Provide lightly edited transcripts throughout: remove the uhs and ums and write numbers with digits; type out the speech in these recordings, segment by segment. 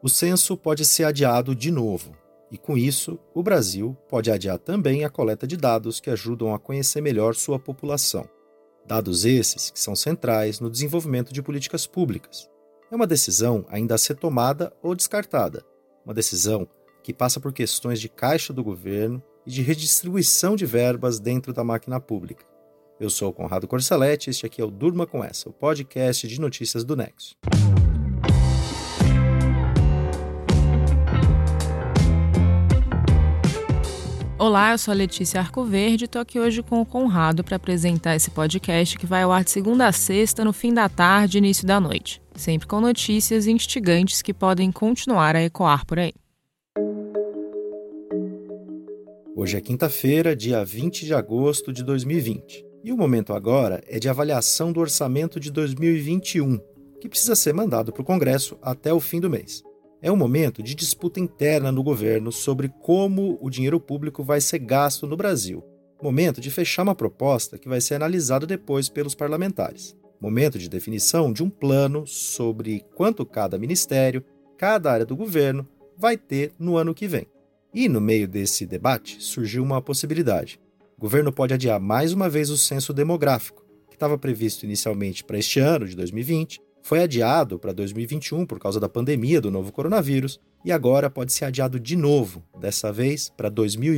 O censo pode ser adiado de novo, e com isso, o Brasil pode adiar também a coleta de dados que ajudam a conhecer melhor sua população. Dados esses que são centrais no desenvolvimento de políticas públicas. É uma decisão ainda a ser tomada ou descartada, uma decisão que passa por questões de caixa do governo e de redistribuição de verbas dentro da máquina pública. Eu sou o Conrado Corsaletti e este aqui é o Durma Com Essa, o podcast de notícias do Nexo. Olá, eu sou a Letícia Arcoverde e estou aqui hoje com o Conrado para apresentar esse podcast que vai ao ar de segunda a sexta, no fim da tarde e início da noite. Sempre com notícias instigantes que podem continuar a ecoar por aí. Hoje é quinta-feira, dia 20 de agosto de 2020. E o momento agora é de avaliação do orçamento de 2021, que precisa ser mandado para o Congresso até o fim do mês. É um momento de disputa interna no governo sobre como o dinheiro público vai ser gasto no Brasil. Momento de fechar uma proposta que vai ser analisada depois pelos parlamentares. Momento de definição de um plano sobre quanto cada ministério, cada área do governo vai ter no ano que vem. E no meio desse debate surgiu uma possibilidade. O governo pode adiar mais uma vez o censo demográfico, que estava previsto inicialmente para este ano de 2020, foi adiado para 2021 por causa da pandemia do novo coronavírus e agora pode ser adiado de novo, dessa vez para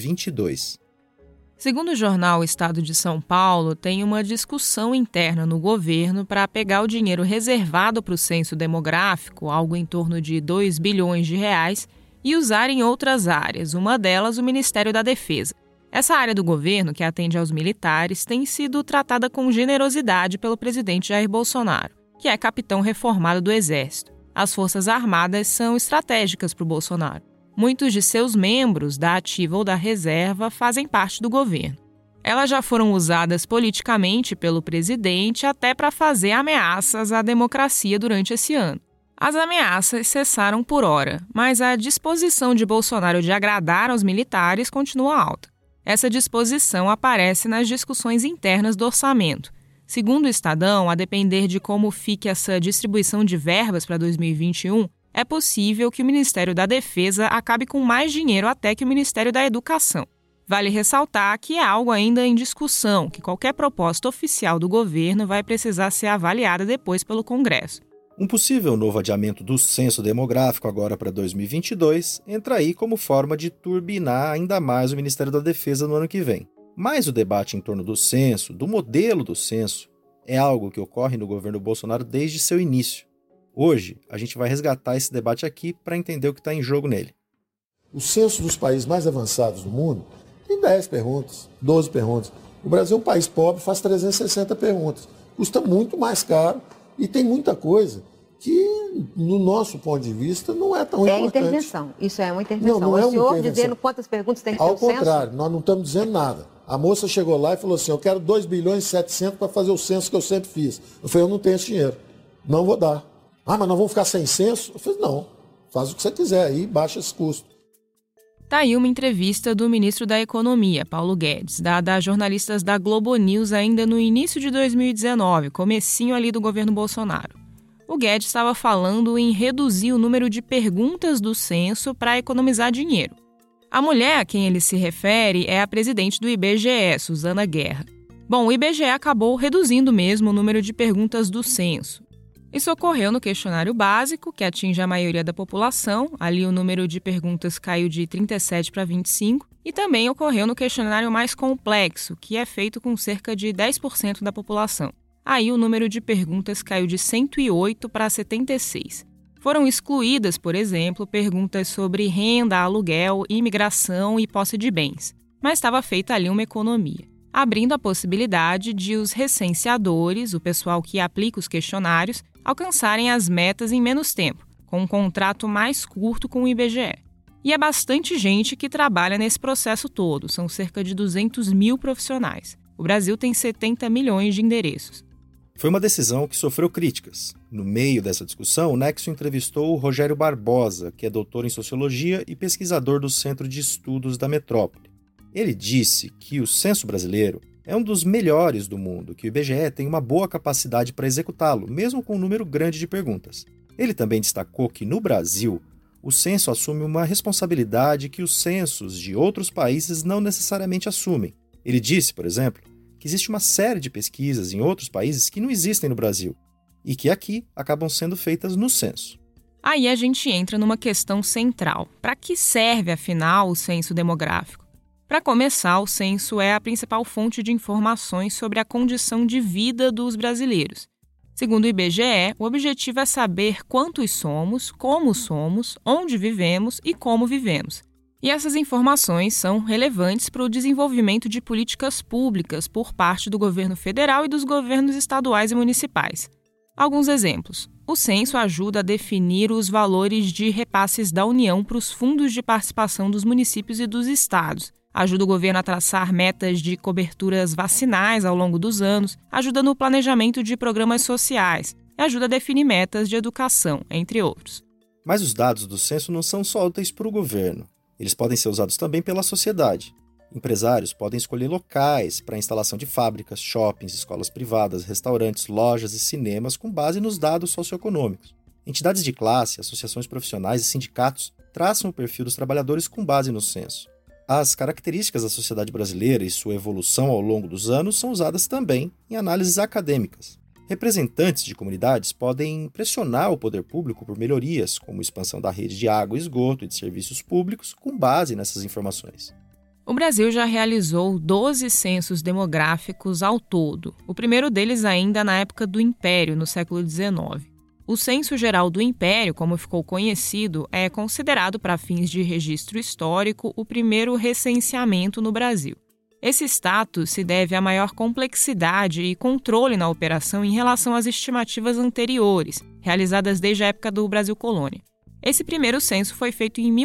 2022. Segundo o jornal Estado de São Paulo, tem uma discussão interna no governo para pegar o dinheiro reservado para o censo demográfico, algo em torno de 2 bilhões de reais, e usar em outras áreas, uma delas o Ministério da Defesa. Essa área do governo, que atende aos militares, tem sido tratada com generosidade pelo presidente Jair Bolsonaro, que é capitão reformado do Exército. As Forças Armadas são estratégicas para o Bolsonaro. Muitos de seus membros, da ativa ou da reserva, fazem parte do governo. Elas já foram usadas politicamente pelo presidente até para fazer ameaças à democracia durante esse ano. As ameaças cessaram por hora, mas a disposição de Bolsonaro de agradar aos militares continua alta. Essa disposição aparece nas discussões internas do orçamento. Segundo o Estadão, a depender de como fique essa distribuição de verbas para 2021, é possível que o Ministério da Defesa acabe com mais dinheiro até que o Ministério da Educação. Vale ressaltar que é algo ainda em discussão, que qualquer proposta oficial do governo vai precisar ser avaliada depois pelo Congresso. Um possível novo adiamento do censo demográfico agora para 2022 entra aí como forma de turbinar ainda mais o Ministério da Defesa no ano que vem. Mas o debate em torno do censo, do modelo do censo, é algo que ocorre no governo Bolsonaro desde seu início. Hoje, a gente vai resgatar esse debate aqui para entender o que está em jogo nele. O censo dos países mais avançados do mundo tem 10 perguntas, 12 perguntas. O Brasil é um país pobre, faz 360 perguntas. Custa muito mais caro e tem muita coisa que, no nosso ponto de vista, não é tão importante. É intervenção. Isso é uma intervenção. Não é uma o senhor intervenção. Dizendo quantas perguntas tem que ter o censo? Ao contrário, nós não estamos dizendo nada. A moça chegou lá e falou assim, eu quero 2 bilhões e 700 para fazer o censo que eu sempre fiz. Eu falei, eu não tenho esse dinheiro. Não vou dar. Ah, mas nós vamos ficar sem censo? Eu falei, não. Faz o que você quiser aí, baixa esse custo. Tá aí uma entrevista do ministro da Economia, Paulo Guedes, dada a jornalistas da Globo News ainda no início de 2019, comecinho ali do governo Bolsonaro. O Guedes estava falando em reduzir o número de perguntas do censo para economizar dinheiro. A mulher a quem ele se refere é a presidente do IBGE, Suzana Guerra. Bom, o IBGE acabou reduzindo mesmo o número de perguntas do censo. Isso ocorreu no questionário básico, que atinge a maioria da população, ali o número de perguntas caiu de 37 para 25, e também ocorreu no questionário mais complexo, que é feito com cerca de 10% da população. Aí o número de perguntas caiu de 108 para 76. Foram excluídas, por exemplo, perguntas sobre renda, aluguel, imigração e posse de bens. Mas estava feita ali uma economia, abrindo a possibilidade de os recenseadores, o pessoal que aplica os questionários, alcançarem as metas em menos tempo, com um contrato mais curto com o IBGE. E é bastante gente que trabalha nesse processo todo, são cerca de 200 mil profissionais. O Brasil tem 70 milhões de endereços. Foi uma decisão que sofreu críticas. No meio dessa discussão, o Nexo entrevistou o Rogério Barbosa, que é doutor em Sociologia e pesquisador do Centro de Estudos da Metrópole. Ele disse que o censo brasileiro é um dos melhores do mundo, que o IBGE tem uma boa capacidade para executá-lo, mesmo com um número grande de perguntas. Ele também destacou que, no Brasil, o censo assume uma responsabilidade que os censos de outros países não necessariamente assumem. Ele disse, por exemplo, que existe uma série de pesquisas em outros países que não existem no Brasil e que aqui acabam sendo feitas no censo. Aí a gente entra numa questão central. Para que serve, afinal, o censo demográfico? Para começar, o censo é a principal fonte de informações sobre a condição de vida dos brasileiros. Segundo o IBGE, o objetivo é saber quantos somos, como somos, onde vivemos e como vivemos. E essas informações são relevantes para o desenvolvimento de políticas públicas por parte do governo federal e dos governos estaduais e municipais. Alguns exemplos. O censo ajuda a definir os valores de repasses da União para os fundos de participação dos municípios e dos estados. Ajuda o governo a traçar metas de coberturas vacinais ao longo dos anos, ajuda no planejamento de programas sociais e ajuda a definir metas de educação, entre outros. Mas os dados do censo não são só úteis para o governo. Eles podem ser usados também pela sociedade. Empresários podem escolher locais para a instalação de fábricas, shoppings, escolas privadas, restaurantes, lojas e cinemas com base nos dados socioeconômicos. Entidades de classe, associações profissionais e sindicatos traçam o perfil dos trabalhadores com base no censo. As características da sociedade brasileira e sua evolução ao longo dos anos são usadas também em análises acadêmicas. Representantes de comunidades podem pressionar o poder público por melhorias, como expansão da rede de água e esgoto e de serviços públicos, com base nessas informações. O Brasil já realizou 12 censos demográficos ao todo, o primeiro deles ainda na época do Império, no século XIX. O Censo Geral do Império, como ficou conhecido, é considerado, para fins de registro histórico, o primeiro recenseamento no Brasil. Esse status se deve à maior complexidade e controle na operação em relação às estimativas anteriores, realizadas desde a época do Brasil Colônia. Esse primeiro censo foi feito em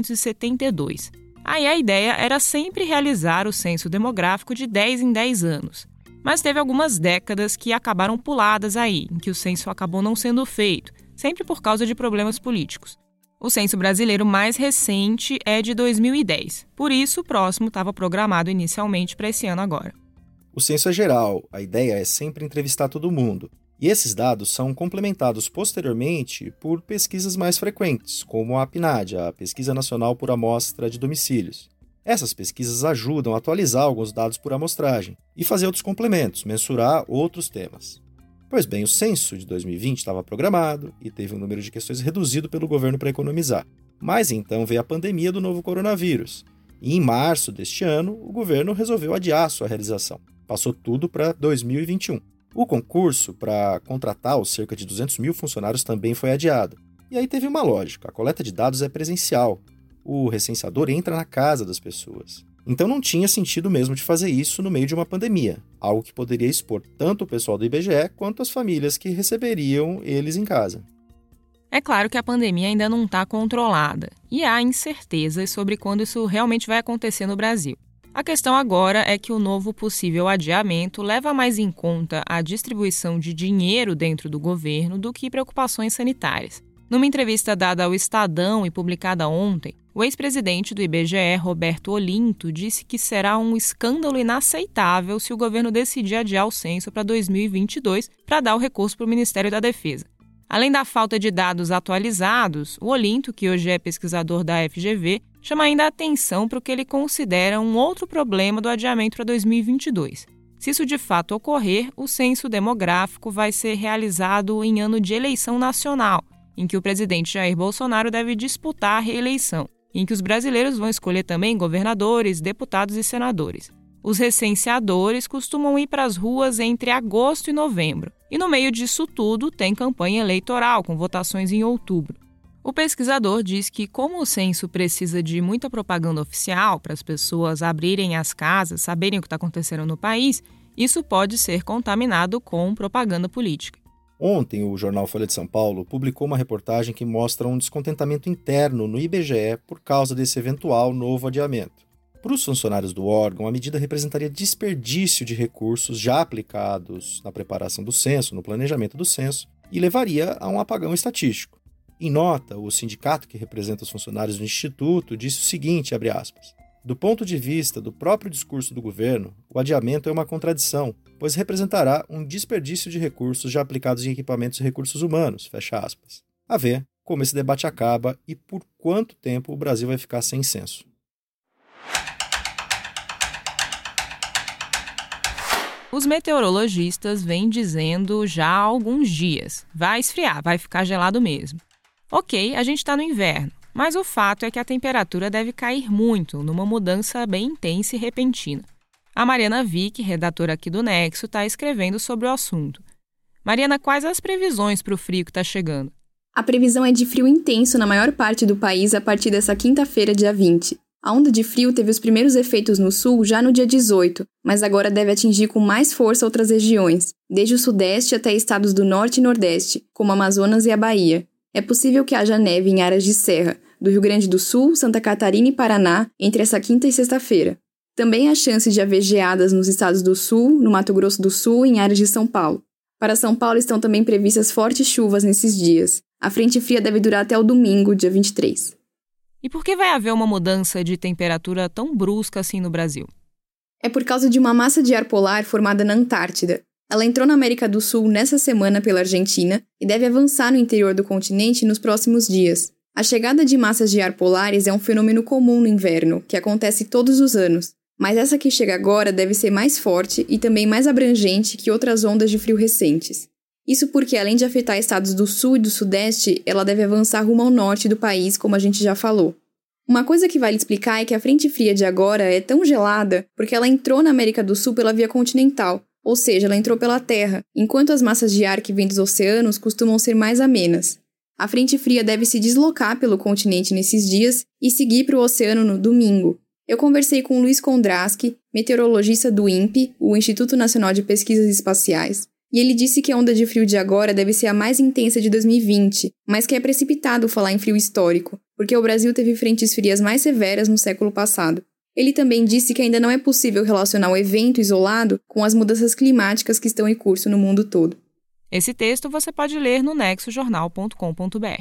1872. Aí a ideia era sempre realizar o censo demográfico de 10 em 10 anos. Mas teve algumas décadas que acabaram puladas aí, em que o censo acabou não sendo feito, sempre por causa de problemas políticos. O censo brasileiro mais recente é de 2010, por isso o próximo estava programado inicialmente para esse ano agora. O censo é geral, a ideia é sempre entrevistar todo mundo. E esses dados são complementados posteriormente por pesquisas mais frequentes, como a PNAD, a Pesquisa Nacional por Amostra de Domicílios. Essas pesquisas ajudam a atualizar alguns dados por amostragem e fazer outros complementos, mensurar outros temas. Pois bem, o censo de 2020 estava programado e teve um número de questões reduzido pelo governo para economizar. Mas então veio a pandemia do novo coronavírus. E em março deste ano, o governo resolveu adiar sua realização. Passou tudo para 2021. O concurso para contratar os cerca de 200 mil funcionários também foi adiado. E aí teve uma lógica, a coleta de dados é presencial. O recenseador entra na casa das pessoas. Então não tinha sentido mesmo de fazer isso no meio de uma pandemia, algo que poderia expor tanto o pessoal do IBGE quanto as famílias que receberiam eles em casa. É claro que a pandemia ainda não está controlada e há incertezas sobre quando isso realmente vai acontecer no Brasil. A questão agora é que o novo possível adiamento leva mais em conta a distribuição de dinheiro dentro do governo do que preocupações sanitárias. Numa entrevista dada ao Estadão e publicada ontem, o ex-presidente do IBGE, Roberto Olinto, disse que será um escândalo inaceitável se o governo decidir adiar o censo para 2022 para dar o recurso para o Ministério da Defesa. Além da falta de dados atualizados, o Olinto, que hoje é pesquisador da FGV, chama ainda a atenção para o que ele considera um outro problema do adiamento para 2022. Se isso de fato ocorrer, o censo demográfico vai ser realizado em ano de eleição nacional, em que o presidente Jair Bolsonaro deve disputar a reeleição, em que os brasileiros vão escolher também governadores, deputados e senadores. Os recenseadores costumam ir para as ruas entre agosto e novembro, e no meio disso tudo tem campanha eleitoral, com votações em outubro. O pesquisador diz que, como o censo precisa de muita propaganda oficial para as pessoas abrirem as casas, saberem o que está acontecendo no país, isso pode ser contaminado com propaganda política. Ontem, o jornal Folha de São Paulo publicou uma reportagem que mostra um descontentamento interno no IBGE por causa desse eventual novo adiamento. Para os funcionários do órgão, a medida representaria desperdício de recursos já aplicados na preparação do censo, no planejamento do censo, e levaria a um apagão estatístico. Em nota, o sindicato que representa os funcionários do Instituto disse o seguinte, abre aspas, do ponto de vista do próprio discurso do governo, o adiamento é uma contradição, pois representará um desperdício de recursos já aplicados em equipamentos e recursos humanos, fecha aspas. A ver como esse debate acaba e por quanto tempo o Brasil vai ficar sem censo. Os meteorologistas vêm dizendo já há alguns dias: vai esfriar, vai ficar gelado mesmo. Ok, a gente está no inverno, mas o fato é que a temperatura deve cair muito, numa mudança bem intensa e repentina. A Mariana Vick, redatora aqui do Nexo, está escrevendo sobre o assunto. Mariana, quais as previsões para o frio que está chegando? A previsão é de frio intenso na maior parte do país a partir dessa quinta-feira, dia 20. A onda de frio teve os primeiros efeitos no sul já no dia 18, mas agora deve atingir com mais força outras regiões, desde o sudeste até estados do norte e nordeste, como Amazonas e a Bahia. É possível que haja neve em áreas de serra, do Rio Grande do Sul, Santa Catarina e Paraná, entre essa quinta e sexta-feira. Também há chance de haver geadas nos estados do sul, no Mato Grosso do Sul e em áreas de São Paulo. Para São Paulo estão também previstas fortes chuvas nesses dias. A frente fria deve durar até o domingo, dia 23. E por que vai haver uma mudança de temperatura tão brusca assim no Brasil? É por causa de uma massa de ar polar formada na Antártida. Ela entrou na América do Sul nessa semana pela Argentina e deve avançar no interior do continente nos próximos dias. A chegada de massas de ar polares é um fenômeno comum no inverno, que acontece todos os anos. Mas essa que chega agora deve ser mais forte e também mais abrangente que outras ondas de frio recentes. Isso porque, além de afetar estados do sul e do sudeste, ela deve avançar rumo ao norte do país, como a gente já falou. Uma coisa que vale explicar é que a frente fria de agora é tão gelada porque ela entrou na América do Sul pela via continental, ou seja, ela entrou pela terra, enquanto as massas de ar que vêm dos oceanos costumam ser mais amenas. A frente fria deve se deslocar pelo continente nesses dias e seguir para o oceano no domingo. Eu conversei com Luiz Kondraski, meteorologista do INPE, o Instituto Nacional de Pesquisas Espaciais, e ele disse que a onda de frio de agora deve ser a mais intensa de 2020, mas que é precipitado falar em frio histórico, porque o Brasil teve frentes frias mais severas no século passado. Ele também disse que ainda não é possível relacionar o evento isolado com as mudanças climáticas que estão em curso no mundo todo. Esse texto você pode ler no nexojornal.com.br.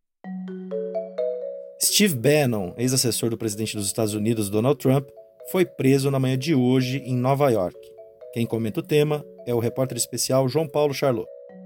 Steve Bannon, ex-assessor do presidente dos Estados Unidos, Donald Trump, foi preso na manhã de hoje em Nova York. Quem comenta o tema é o repórter especial João Paulo Charlot.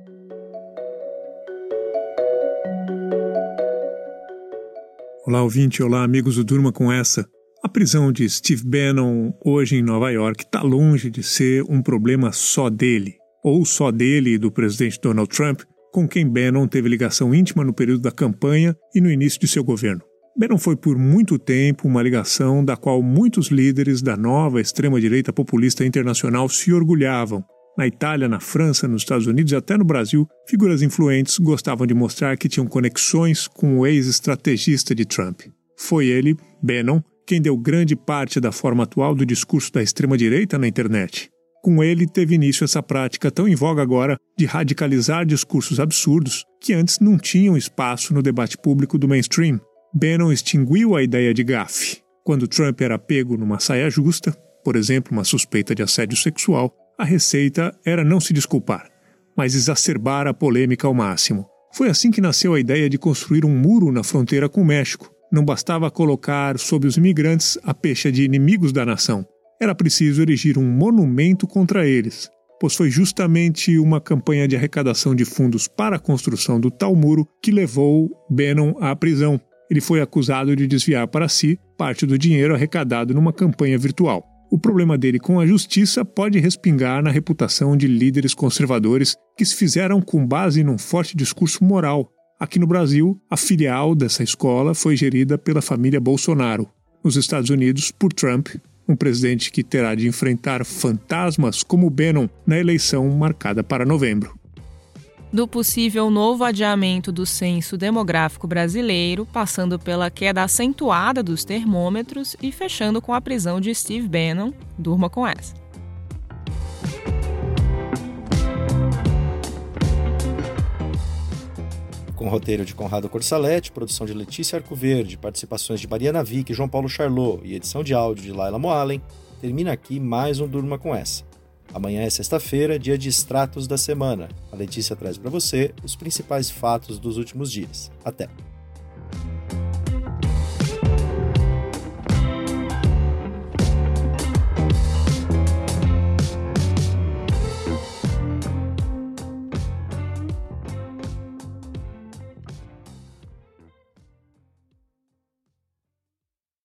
Olá, ouvinte. Olá, amigos do Durma com Essa. A prisão de Steve Bannon hoje em Nova York está longe de ser um problema só dele, ou só dele e do presidente Donald Trump, com quem Bannon teve ligação íntima no período da campanha e no início de seu governo. Bannon foi por muito tempo uma ligação da qual muitos líderes da nova extrema-direita populista internacional se orgulhavam. Na Itália, na França, nos Estados Unidos e até no Brasil, figuras influentes gostavam de mostrar que tinham conexões com o ex-estrategista de Trump. Foi ele, Bannon, quem deu grande parte da forma atual do discurso da extrema-direita na internet. Com ele, teve início essa prática tão em voga agora de radicalizar discursos absurdos que antes não tinham espaço no debate público do mainstream. Bannon extinguiu a ideia de gafe. Quando Trump era pego numa saia justa, por exemplo, uma suspeita de assédio sexual, a receita era não se desculpar, mas exacerbar a polêmica ao máximo. Foi assim que nasceu a ideia de construir um muro na fronteira com o México. Não bastava colocar sob os imigrantes a pecha de inimigos da nação. Era preciso erigir um monumento contra eles, pois foi justamente uma campanha de arrecadação de fundos para a construção do tal muro que levou Bannon à prisão. Ele foi acusado de desviar para si parte do dinheiro arrecadado numa campanha virtual. O problema dele com a justiça pode respingar na reputação de líderes conservadores que se fizeram com base num forte discurso moral. Aqui no Brasil, a filial dessa escola foi gerida pela família Bolsonaro. Nos Estados Unidos, por Trump, um presidente que terá de enfrentar fantasmas como Bannon na eleição marcada para novembro. Do possível novo adiamento do censo demográfico brasileiro, passando pela queda acentuada dos termômetros e fechando com a prisão de Steve Bannon, durma com essa. Com roteiro de Conrado Corsaletti, produção de Letícia Arcoverde, participações de Mariana Vick e João Paulo Charlot e edição de áudio de Laila Moalen, termina aqui mais um Durma com Essa. Amanhã é sexta-feira, dia de extratos da semana. A Letícia traz para você os principais fatos dos últimos dias. Até!